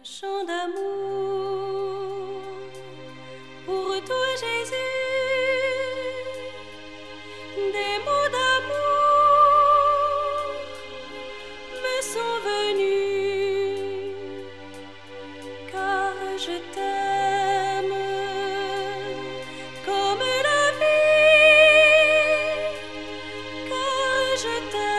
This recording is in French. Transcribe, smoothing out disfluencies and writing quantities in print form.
chant d'amour pour toi, Jésus, des mots d'amour me sont venus, car je t'aime comme la vie, car je t'aime.